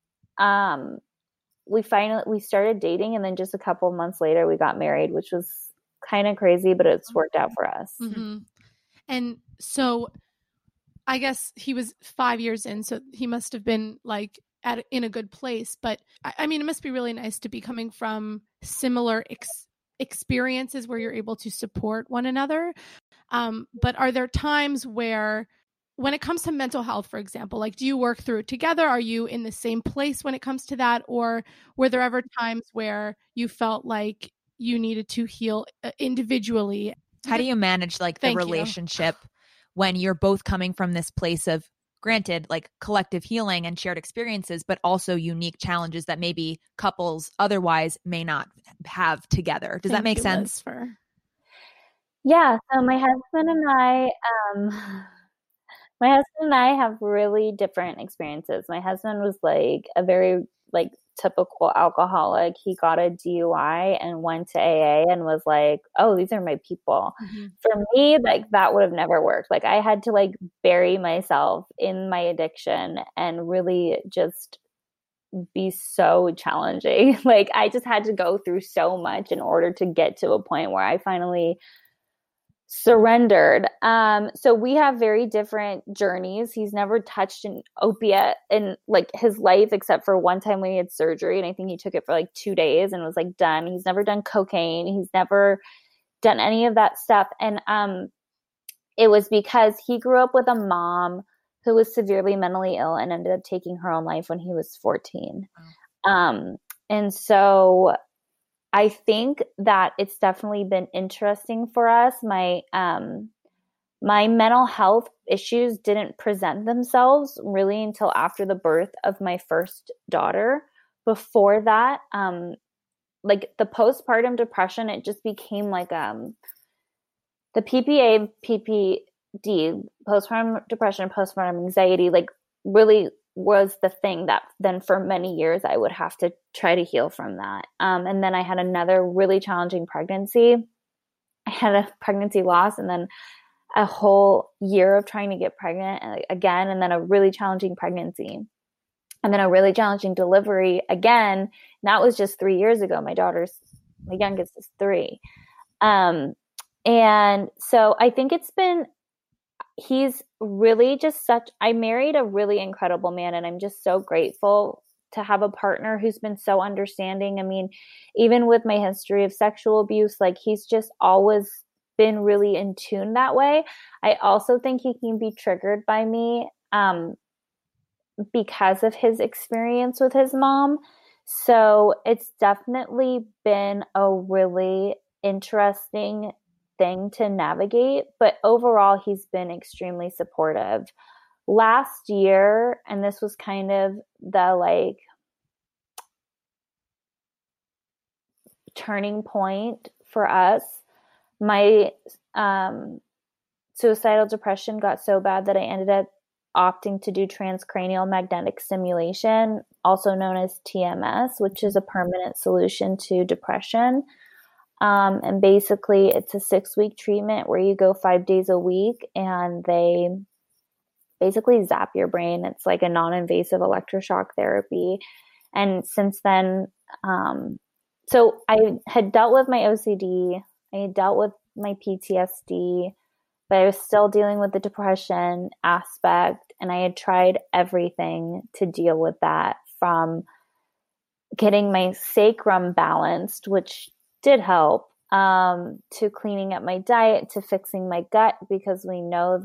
um, we finally, we started dating. And then just a couple of months later, we got married, which was kind of crazy, but it's worked out for us. Mm-hmm. And so I guess he was five years in, so he must have been like at in a good place. But I, I mean, it must be really nice to be coming from similar ex- experiences where you're able to support one another. Um, but are there times where, when it comes to mental health, for example, like, do you work through it together? Are you in the same place when it comes to that? Or were there ever times where you felt like you needed to heal individually? How do you manage like the Thank relationship you. when you're both coming from this place of, granted, like collective healing and shared experiences, but also unique challenges that maybe couples otherwise may not have together? Does Thank that make you, sense? Liz, for... Yeah. So my husband and I, um, my husband and I have really different experiences. My husband was like a very like typical alcoholic. He got a D U I and went to A A and was like, oh, these are my people. Mm-hmm. For me, like, that would have never worked. Like, I had to like bury myself in my addiction and really just be so challenging. Like, I just had to go through so much in order to get to a point where I finally surrendered. Um, so we have very different journeys. He's never touched an opiate in like his life, except for one time when he had surgery. And I think he took it for like two days and was like done. He's never done cocaine. He's never done any of that stuff. And, um, it was because he grew up with a mom who was severely mentally ill and ended up taking her own life when he was fourteen. Wow. Um, and so I think that it's definitely been interesting for us. My um, my mental health issues didn't present themselves really until after the birth of my first daughter. Before that, um, like the postpartum depression, it just became like um, the P P A, P P D, postpartum depression, postpartum anxiety, like really was the thing that then for many years I would have to try to heal from that. Um, and then I had another really challenging pregnancy. I had a pregnancy loss and then a whole year of trying to get pregnant again, and then a really challenging pregnancy. And then a really challenging delivery again. And that was just three years ago. My daughter's, my youngest is three. Um, and so I think it's been, he's really just such, I married a really incredible man, and I'm just so grateful to have a partner who's been so understanding. I mean, even with my history of sexual abuse, like he's just always been really in tune that way. I also think he can be triggered by me um, because of his experience with his mom. So it's definitely been a really interesting thing to navigate, but overall he's been extremely supportive. Last year, and this was kind of the like turning point for us, my um, suicidal depression got so bad that I ended up opting to do transcranial magnetic stimulation, also known as T M S, which is a permanent solution to depression. Um, and basically it's a six week treatment where you go five days a week and they basically zap your brain. It's like a non-invasive electroshock therapy. And since then, um, so I had dealt with my O C D, I had dealt with my P T S D, but I was still dealing with the depression aspect. And I had tried everything to deal with that, from getting my sacrum balanced, which did help, um, to cleaning up my diet, to fixing my gut, because we know that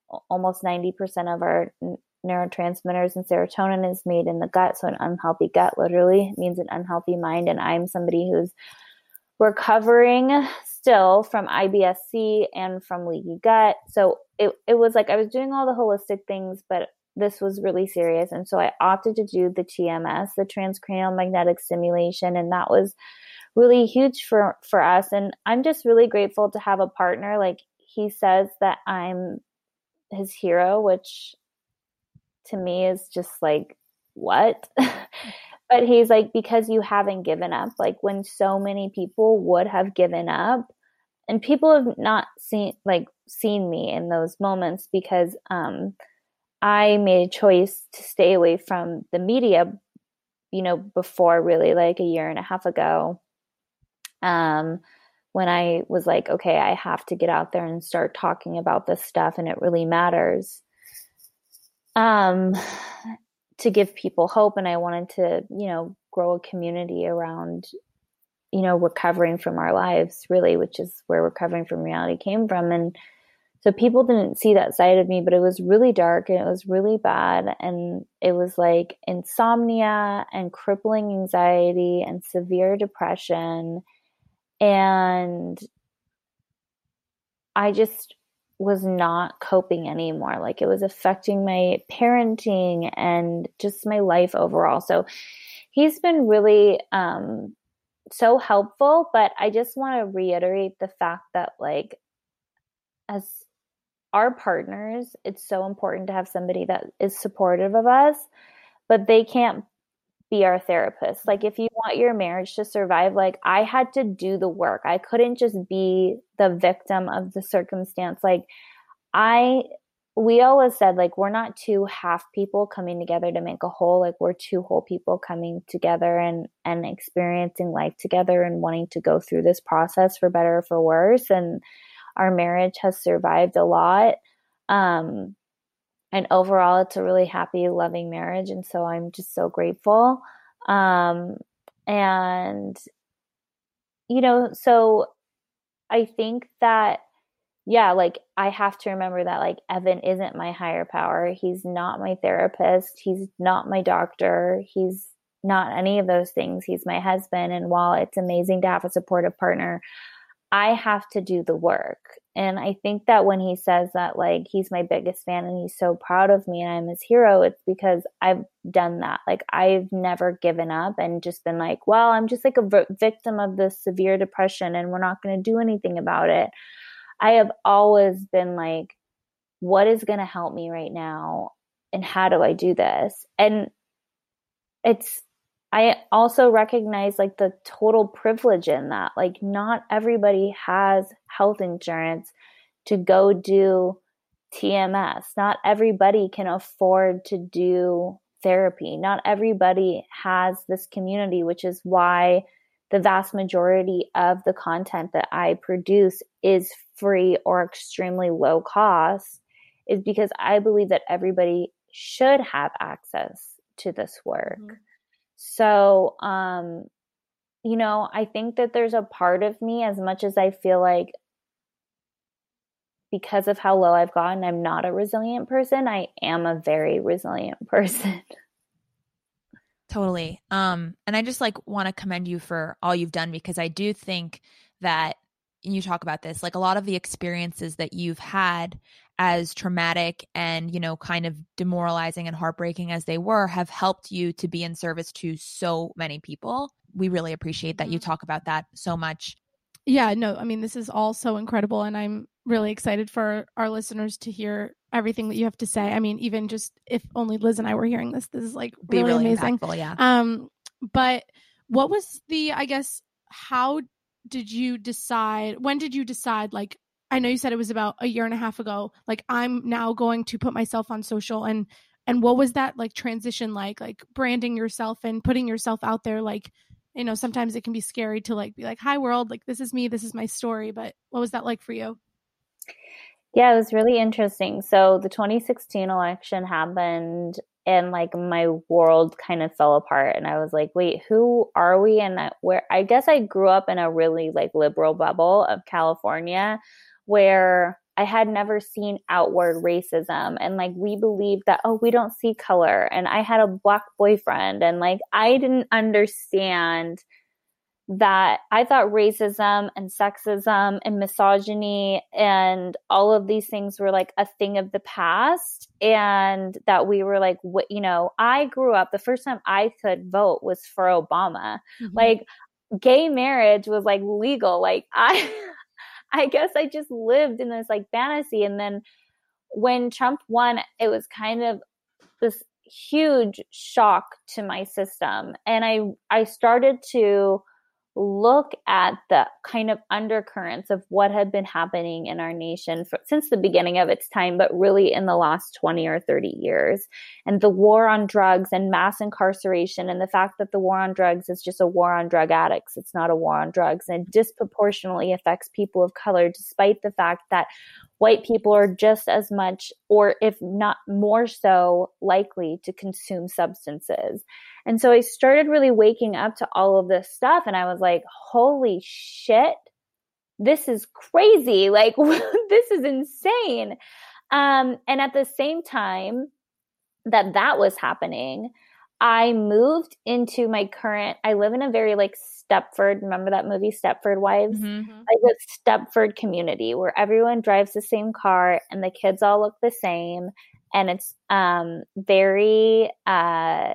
almost ninety percent of our neurotransmitters and serotonin is made in the gut. So an unhealthy gut literally means an unhealthy mind. And I'm somebody who's recovering still from I B S C and from leaky gut. So it, it was like I was doing all the holistic things, but this was really serious. And so I opted to do the T M S, the transcranial magnetic stimulation. And that was really huge for, for us. And I'm just really grateful to have a partner. Like he says that I'm his hero, which to me is just like, what? But he's like, because you haven't given up, like when so many people would have given up, and people have not seen, like seen me in those moments because, um, I made a choice to stay away from the media, you know, before really like a year and a half ago. Um, when I was like, okay, I have to get out there and start talking about this stuff and it really matters. Um, to give people hope. And I wanted to, you know, grow a community around, you know, recovering from our lives really, which is where recovering from reality came from. And so people didn't see that side of me, but it was really dark and it was really bad. And it was like insomnia and crippling anxiety and severe depression. And I just was not coping anymore. Like it was affecting my parenting and just my life overall. So he's been really um, so helpful, but I just want to reiterate the fact that like as our partners, it's so important to have somebody that is supportive of us, but they can't be our therapist. Like if you want your marriage to survive, like I had to do the work. I couldn't just be the victim of the circumstance. Like I, we always said, like, we're not two half people coming together to make a whole, like we're two whole people coming together and, and experiencing life together and wanting to go through this process for better or for worse. And our marriage has survived a lot. Um, And overall, it's a really happy, loving marriage. And so I'm just so grateful. Um, and, you know, so I think that, yeah, like I have to remember that like Evan isn't my higher power. He's not my therapist. He's not my doctor. He's not any of those things. He's my husband. And while it's amazing to have a supportive partner, I have to do the work. And I think that when he says that, like, he's my biggest fan and he's so proud of me and I'm his hero, it's because I've done that. Like, I've never given up and just been like, well, I'm just like a v- victim of this severe depression and we're not going to do anything about it. I have always been like, what is going to help me right now? And how do I do this? And it's, I also recognize like the total privilege in that. Like not everybody has health insurance to go do T M S. Not everybody can afford to do therapy. Not everybody has this community, which is why the vast majority of the content that I produce is free or extremely low cost, is because I believe that everybody should have access to this work. Mm-hmm. So, um, you know, I think that there's a part of me, as much as I feel like because of how low I've gotten, I'm not a resilient person. I am a very resilient person. Totally. Um, and I just like want to commend you for all you've done, because I do think that, and you talk about this, like a lot of the experiences that you've had, as traumatic and, you know, kind of demoralizing and heartbreaking as they were, have helped you to be in service to so many people. We really appreciate that you talk about that so much. Yeah, no, I mean, this is all so incredible. And I'm really excited for our listeners to hear everything that you have to say. I mean, even just if only Liz and I were hearing this, this is like really, really amazing. Impactful, yeah. Um, but what was the, I guess, how did you decide, when did you decide, like, I know you said it was about a year and a half ago, like I'm now going to put myself on social, and, and what was that like transition like, like branding yourself and putting yourself out there? Like, you know, sometimes it can be scary to like be like, hi world, like this is me, this is my story. But what was that like for you? Yeah, it was really interesting. So the twenty sixteen election happened and like my world kind of fell apart, and I was like, wait, who are we? And I, where, I guess I grew up in a really like liberal bubble of California, where I had never seen outward racism. And like, we believed that, oh, we don't see color. And I had a black boyfriend. And like, I didn't understand that. I thought racism and sexism and misogyny and all of these things were like a thing of the past. And that we were like, what, you know, I grew up, the first time I could vote was for Obama. Mm-hmm. Like, gay marriage was like legal. Like, I, I guess I just lived in this like fantasy. And then when Trump won, it was kind of this huge shock to my system. And I, I started to look at the kind of undercurrents of what had been happening in our nation for, since the beginning of its time, but really in the last twenty or thirty years. And the war on drugs and mass incarceration, and the fact that the war on drugs is just a war on drug addicts. It's not a war on drugs, and it disproportionately affects people of color, despite the fact that white people are just as much, or if not more so, likely to consume substances. And so I started really waking up to all of this stuff, and I was like, holy shit, this is crazy. Like, this is insane. Um, and at the same time that that was happening, I moved into my current, I live in a very like Stepford, remember that movie Stepford Wives? Mm-hmm. Like a Stepford community where everyone drives the same car and the kids all look the same. And it's um, very uh,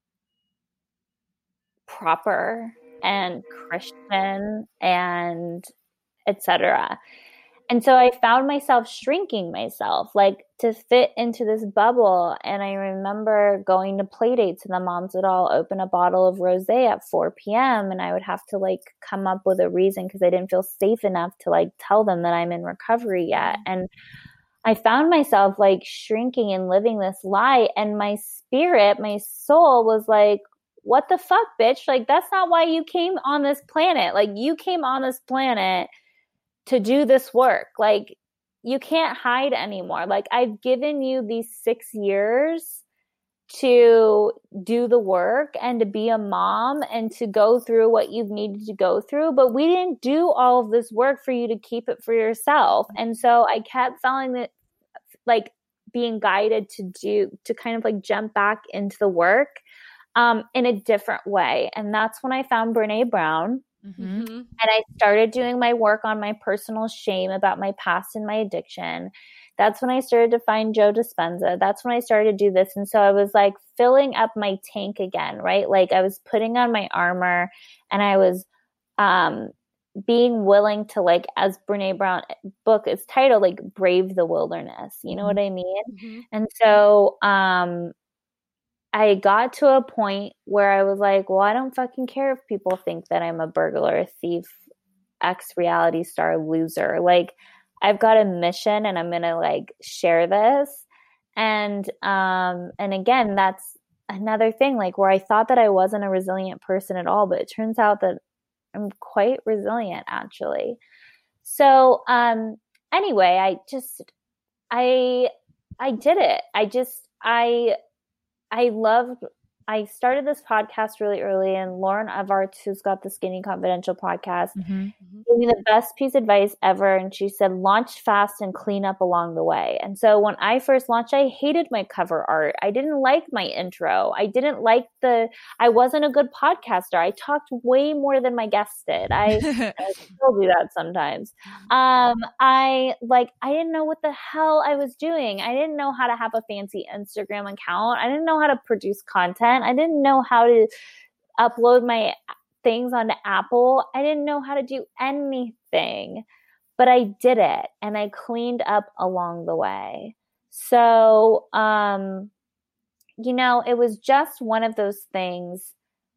proper and Christian and et cetera. And so I found myself shrinking myself, like to fit into this bubble. And I remember going to play dates, and the moms would all open a bottle of rosé at four p.m. And I would have to like come up with a reason because I didn't feel safe enough to like tell them that I'm in recovery yet. And I found myself like shrinking and living this lie. And my spirit, my soul was like, what the fuck, bitch? Like, that's not why you came on this planet. Like, you came on this planet to do this work. Like, you can't hide anymore. Like, I've given you these six years to do the work and to be a mom and to go through what you've needed to go through. But we didn't do all of this work for you to keep it for yourself. And so I kept feeling that, like, being guided to do, to kind of like jump back into the work um, in a different way. And that's when I found Brene Brown. Mm-hmm. And I started doing my work on my personal shame about my past and my addiction. That's when I started to find Joe Dispenza. That's when I started to do this. And so I was like filling up my tank again, right? Like I was putting on my armor, and I was um, being willing to, like, as Brene Brown book is titled, like, brave the wilderness. You know mm-hmm. what I mean? Mm-hmm. And so um, I got to a point where I was like, well, I don't fucking care if people think that I'm a burglar, a thief, ex reality star loser. Like, I've got a mission, and I'm going to like share this. And, um, and again, that's another thing, like, where I thought that I wasn't a resilient person at all, but it turns out that I'm quite resilient, actually. So, um, anyway, I just, I, I did it. I just, I, I loved, I started this podcast really early, and Lauren Evarts, who's got the Skinny Confidential podcast, mm-hmm. gave me the best piece of advice ever. And she said, launch fast and clean up along the way. And so when I first launched, I hated my cover art. I didn't like my intro. I didn't like the, I wasn't a good podcaster. I talked way more than my guests did. I, I still do that sometimes. Um, I like, I didn't know what the hell I was doing. I didn't know how to have a fancy Instagram account. I didn't know how to produce content. I didn't know how to upload my things onto Apple. I didn't know how to do anything, but I did it, and I cleaned up along the way. So, um, you know, it was just one of those things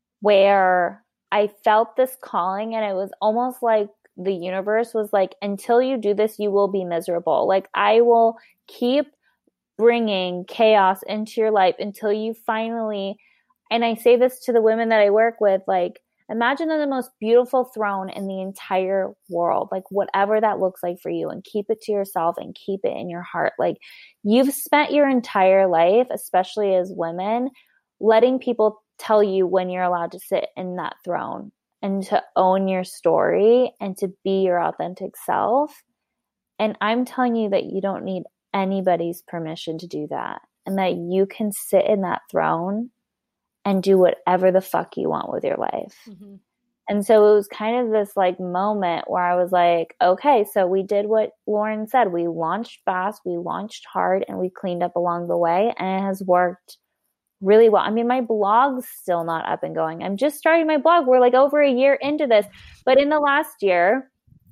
where I felt this calling, and it was almost like the universe was like, until you do this, you will be miserable. Like, I will keep bringing chaos into your life until you finally, and I say this to the women that I work with, like, imagine the most beautiful throne in the entire world, like whatever that looks like for you, and keep it to yourself and keep it in your heart. Like, you've spent your entire life, especially as women, letting people tell you when you're allowed to sit in that throne and to own your story and to be your authentic self. And I'm telling you that you don't need anybody's permission to do that, and that you can sit in that throne and do whatever the fuck you want with your life. Mm-hmm. And so it was kind of this like moment where I was like, okay, so we did what Lauren said. We launched fast, we launched hard, and we cleaned up along the way, and it has worked really well. I mean, my blog's still not up and going. I'm just starting my blog. We're like over a year into this, but in the last year,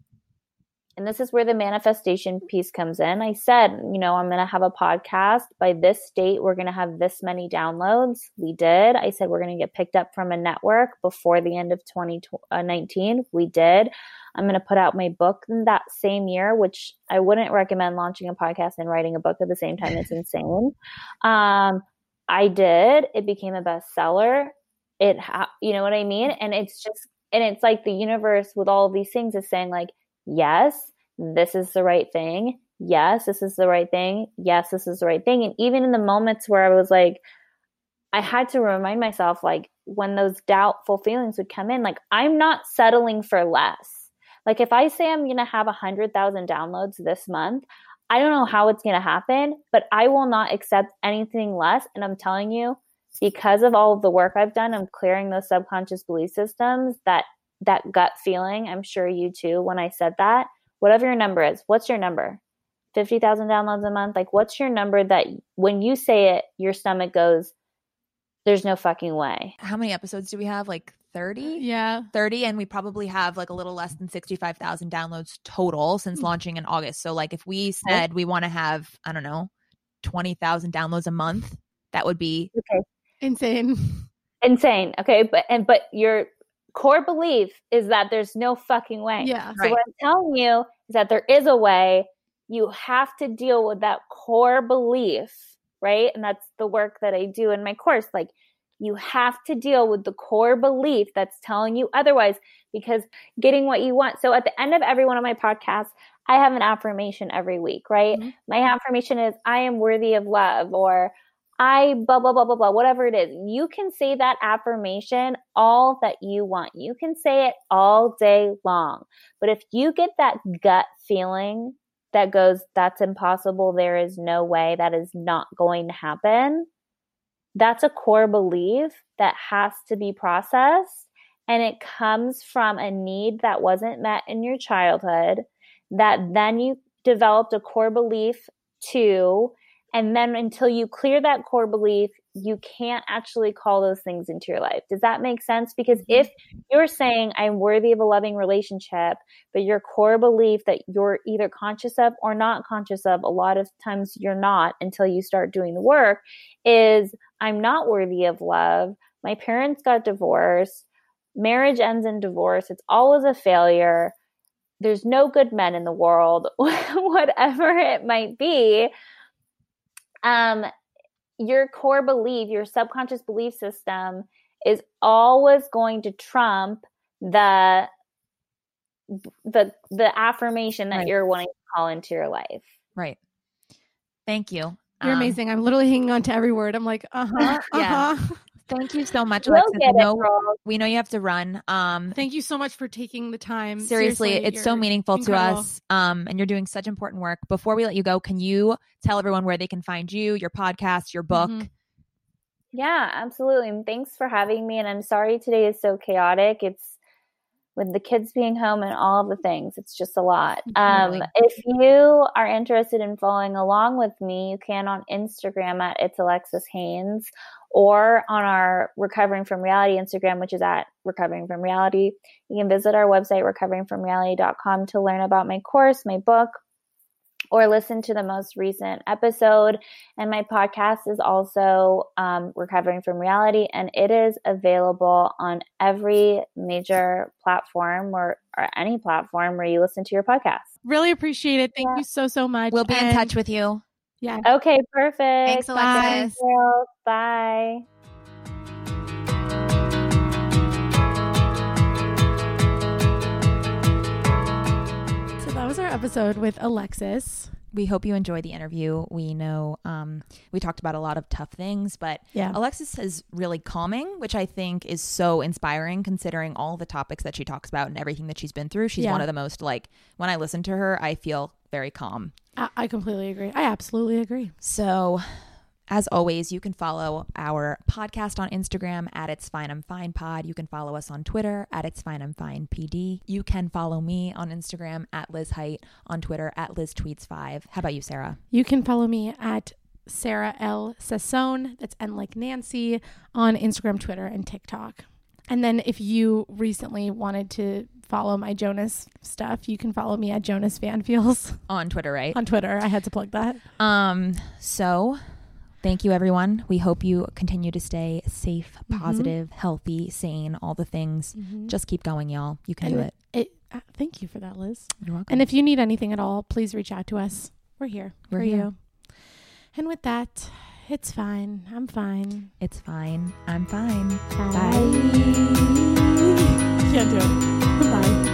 and this is where the manifestation piece comes in. I said, you know, I'm going to have a podcast by this date. We're going to have this many downloads. We did. I said, we're going to get picked up from a network before the end of twenty nineteen. We did. I'm going to put out my book in that same year, which I wouldn't recommend launching a podcast and writing a book at the same time. It's insane. Um, I did. It became a bestseller. It, ha- you know what I mean? And it's just, and it's like the universe with all of these things is saying like, yes, this is the right thing. Yes, this is the right thing. Yes, this is the right thing. And even in the moments where I was like, I had to remind myself, like when those doubtful feelings would come in, like I'm not settling for less. Like if I say I'm going to have a hundred thousand downloads this month, I don't know how it's going to happen, but I will not accept anything less. And I'm telling you, because of all of the work I've done, I'm clearing those subconscious belief systems, that that gut feeling. I'm sure you too, when I said that, whatever your number is, what's your number? fifty thousand downloads a month? Like what's your number that when you say it, your stomach goes, there's no fucking way. How many episodes do we have? Like thirty? Yeah. thirty. And we probably have like a little less than sixty-five thousand downloads total since mm-hmm. launching in August. So like if we said okay. we want to have, I don't know, twenty thousand downloads a month, that would be okay. insane. Insane. Okay. But, and, but your core belief is that there's no fucking way. Yeah. So right. what I'm telling you is that there is a way. You have to deal with that core belief, right? And that's the work that I do in my course. Like you have to deal with the core belief that's telling you otherwise, because getting what you want. So at the end of every one of my podcasts, I have an affirmation every week, right? Mm-hmm. My affirmation is I am worthy of love, or I blah, blah, blah, blah, blah, whatever it is. You can say that affirmation all that you want. You can say it all day long. But if you get that gut feeling that goes, that's impossible, there is no way, that is not going to happen, that's a core belief that has to be processed. And it comes from a need that wasn't met in your childhood, that then you developed a core belief to. And then until you clear that core belief, you can't actually call those things into your life. Does that make sense? Because if you're saying I'm worthy of a loving relationship, but your core belief that you're either conscious of or not conscious of, a lot of times you're not until you start doing the work, is I'm not worthy of love. My parents got divorced. Marriage ends in divorce. It's always a failure. There's no good men in the world, whatever it might be. Um, your core belief, your subconscious belief system is always going to trump the the the affirmation that right. you're wanting to call into your life. Right. Thank you. You're um, amazing. I'm literally hanging on to every word. I'm like, uh-huh, uh-huh. Yeah. Thank you so much, We'll Alexis. get We know, it, we know you have to run. Um, Thank you so much for taking the time. Seriously, seriously it's so meaningful incredible. to us. Um, and you're doing such important work. Before we let you go, can you tell everyone where they can find you, your podcast, your book? Mm-hmm. Yeah, absolutely. And thanks for having me. And I'm sorry today is so chaotic. It's with the kids being home and all of the things. It's just a lot. Um, if you are interested in following along with me, you can on Instagram at It's Alexis Haynes, or on our Recovering from Reality Instagram, which is at Recovering from Reality. You can visit our website, recovering from reality dot com, to learn about my course, my book, or listen to the most recent episode. And my podcast is also um, Recovering from Reality, and it is available on every major platform or, or any platform where you listen to your podcast. Really appreciate it. Thank yeah. you so, so much. We'll be and- in touch with you. Yeah. Okay, perfect. Thanks, Alexis. Bye. So that was our episode with Alexis. We hope you enjoyed the interview. We know um, we talked about a lot of tough things, but yeah. Alexis is really calming, which I think is so inspiring considering all the topics that she talks about and everything that she's been through. She's yeah. one of the most, like, when I listen to her, I feel very calm. I, I completely agree. I absolutely agree. So as always, you can follow our podcast on Instagram at It's Fine I'm Fine Pod. You can follow us on Twitter at It's Fine I'm Fine P D. You can follow me on Instagram at Liz Height, on Twitter at Liz Tweets five. How about you, Sarah? You can follow me at Sarah L. Sassone, that's N like Nancy, on Instagram, Twitter, and TikTok. And then if you recently wanted to follow my Jonas stuff, you can follow me at Jonas Van Feels On Twitter, right? on Twitter. I had to plug that. Um, so thank you, everyone. We hope you continue to stay safe, positive, mm-hmm. healthy, sane, all the things. Mm-hmm. Just keep going, y'all. You can and do it. it uh, thank you for that, Liz. You're welcome. And if you need anything at all, please reach out to us. We're here We're for here. you. And with that, it's fine. I'm fine. It's fine. I'm fine. Bye. Bye. Can't do it. Bye.